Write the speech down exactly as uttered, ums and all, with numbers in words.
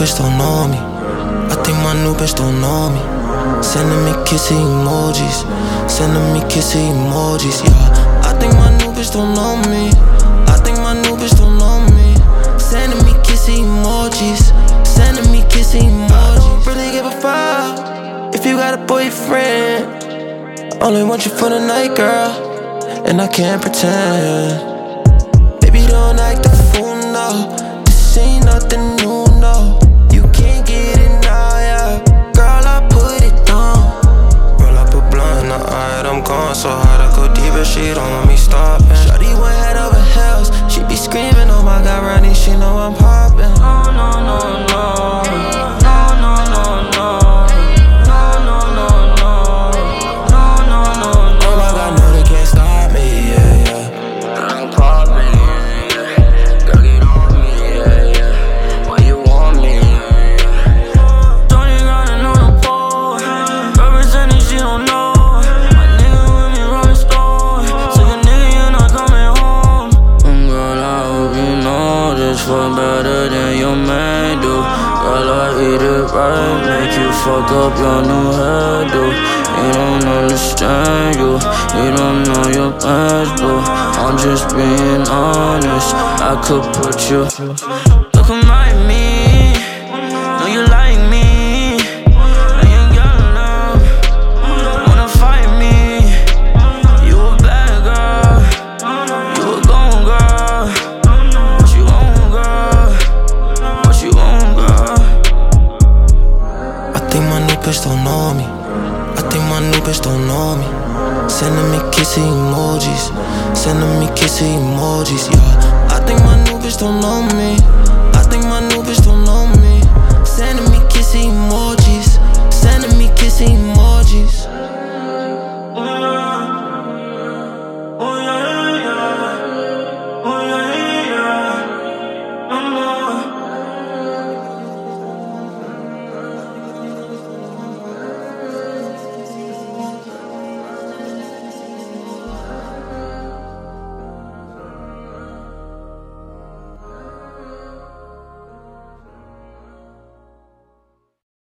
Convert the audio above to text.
bitch don't know me. I think my new bitch don't know me. Sending me kissy emojis, sending me kissy emojis, yeah. I think my new bitch don't know me. I think my new bitch don't know me. Sending me kissy emojis, sending me kissy emojis. I don't really give a fuck if you got a boyfriend. I only want you for the night, girl, and I can't pretend. Baby, don't act a fool, no. This ain't nothing new, no. You can't get it now, yeah. Girl, I put it down. Roll up a blunt, alright, I'm going so hard I go deeper, she don't want me stopping. Shawty went head over heels, she be screaming, oh my god, Ronnie, she know I'm popping. Oh, no, no, no. No, no, no, no. No, no, no, no. No, no, no, no. Oh my god, no, they can't stop me, yeah, yeah. I'm popping, yeah, yeah. Girl, get on me, yeah, yeah. Why you want me, yeah, yeah. Don't you gotta know the pole. Representing, she don't know. My nigga with me, rolling stone. Sick a nigga, you not coming home. Mm, girl, I hope you know this fuck better than your man do. Girl, I eat it right, make you fuck up your new hairdo. You don't understand you, you don't know your plans, bro. I'm just being honest, I could put you. Look at my me, know you like me. Now you got love, wanna fight me. You a bad girl, you a gone girl. What you want, girl? What you want, girl? I think my new bitch don't know me. I think my new bitch don't know me. Sending me kissy emojis, sending me kissy emojis, yeah. I think my new bitch don't know me. I think my new bitch don't know me. Sending me kissy emojis, sending me kissy emojis.